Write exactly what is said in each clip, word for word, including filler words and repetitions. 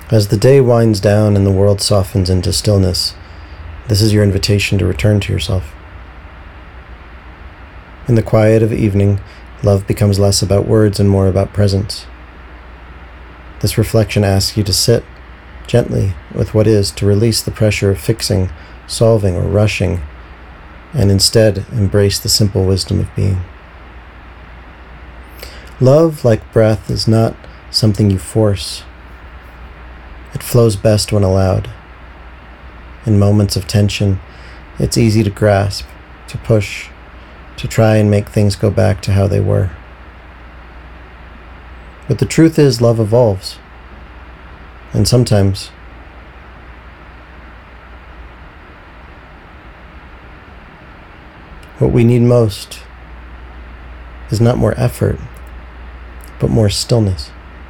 As the day winds down and the world softens into stillness, this is your invitation to return to yourself. In the quiet of evening, love becomes less about words and more about presence. This reflection asks you to sit gently with what is, to release the pressure of fixing, solving, or rushing, and instead embrace the simple wisdom of being. Love, like breath, is not something you force. It flows best when allowed. In moments of tension, it's easy to grasp, to push, to try and make things go back to how they were. But the truth is, love evolves. And sometimes, what we need most is not more effort, but more stillness.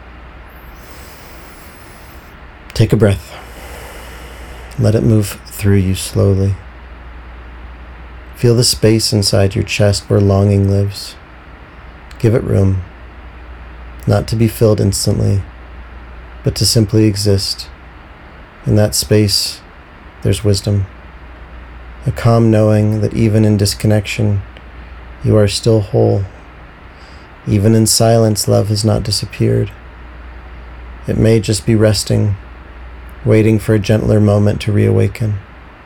Take a breath. Let it move through you slowly. Feel the space inside your chest where longing lives. Give it room, not to be filled instantly, but to simply exist. In that space, there's wisdom, a calm knowing that even in disconnection, you are still whole. Even in silence, love has not disappeared. It may just be resting, waiting for a gentler moment to reawaken.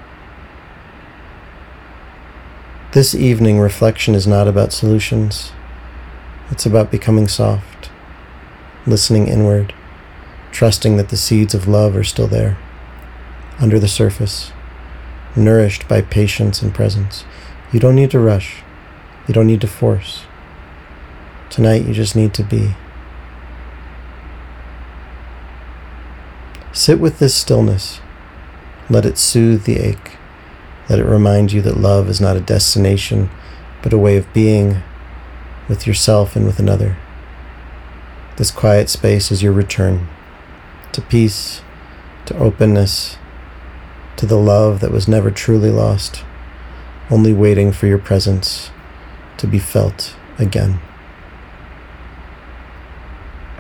This evening, reflection is not about solutions. It's about becoming soft, listening inward, trusting that the seeds of love are still there, under the surface, nourished by patience and presence. You don't need to rush. You don't need to force. Tonight, you just need to be. Sit with this stillness. Let it soothe the ache. Let it remind you that love is not a destination, but a way of being with yourself and with another. This quiet space is your return to peace, to openness, to the love that was never truly lost, only waiting for your presence to be felt again.